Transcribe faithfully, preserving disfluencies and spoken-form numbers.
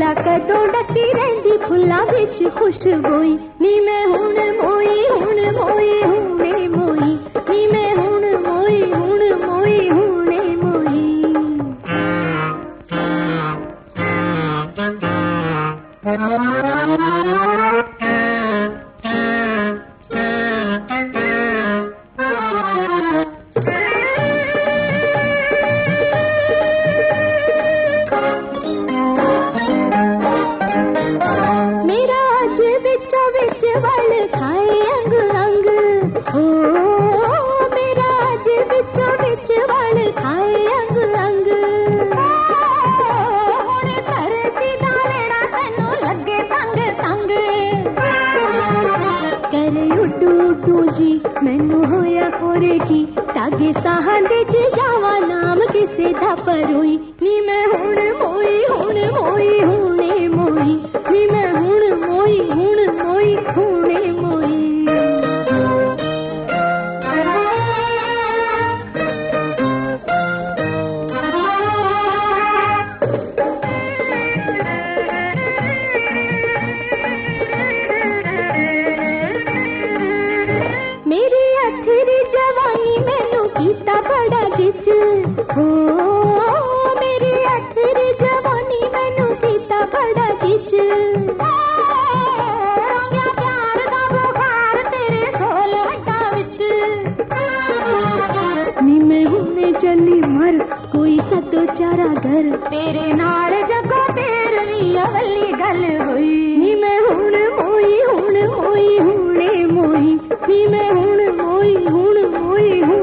मेरा कदों डकी रहिंदी फुल्लां विच खुशबोई नी मैं हुण मोई हुण मोई हुणे मोई नी मैं हुण मोई हुण मोई हुणे मोई। मेरा अज विचों विच वल खाए अंग अंग हो मेरा अज विचों विच वल खाए अंग अंग हुण धरती दा लेड़ा तैनूं लगे संग संग करे उडू उडू जी मैनू होया होरे की तागे साहां दे च जावा नाम किसे दा परोई नी मैं हुण मोई हुण मोई हुणे मोई नी मैं हुण मोई हुण मोई हुणे मोई। मेरी अथरी जवानी मैनू कीता बड़ा गिच हो मेरी अथरी जवानी मैनू कीता बड़ा गिच या प्यार दा बुखार तेरे सोल हड्डां विच नी मैं हुणे चली मर कोई सतो चारा घर तेरे नाल जगो तेरवी अवली गल होई नी मैं हुण मोई हुण मोई हुणे मोई नी मैं हुण मोई हुण मोई हुणे